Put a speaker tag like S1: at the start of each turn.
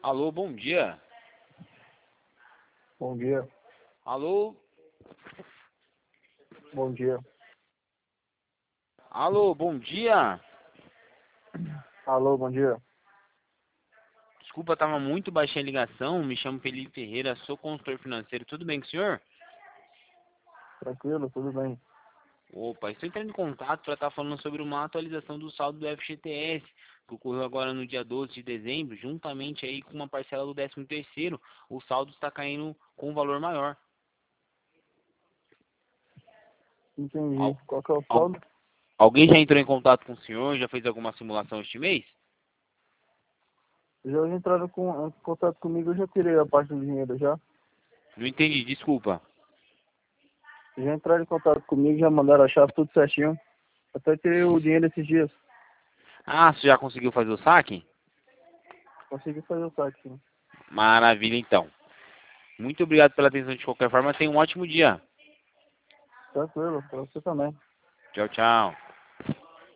S1: Alô, bom dia.
S2: Bom dia.
S1: Alô,
S2: Bom dia.
S1: alô, bom dia.
S2: Alô, bom dia.
S1: Desculpa, estava muito baixinha a ligação. Me chamo Felipe Ferreira, sou consultor financeiro. Tudo bem com o senhor?
S2: Tranquilo, tudo bem.
S1: Opa, estou entrando em contato para estar falando sobre uma atualização do saldo do FGTS, que ocorreu agora no dia 12 de dezembro, juntamente aí com uma parcela do 13º, o saldo está caindo com um valor maior.
S2: Entendi.
S1: Al-
S2: Qual que é o
S1: al-
S2: saldo?
S1: Alguém já entrou em contato com o senhor? Já fez alguma simulação este mês?
S2: Já entraram em contato comigo, eu já tirei a parte do dinheiro já.
S1: Não entendi, desculpa.
S2: Já entraram em contato comigo, já mandaram a chave tudo certinho. Até tirei o dinheiro esses dias.
S1: Ah, você já conseguiu fazer o saque?
S2: Consegui fazer o saque, sim.
S1: Maravilha, então. Muito obrigado pela atenção de qualquer forma. Tenha um ótimo dia.
S2: Tranquilo, pra você também.
S1: Tchau, tchau.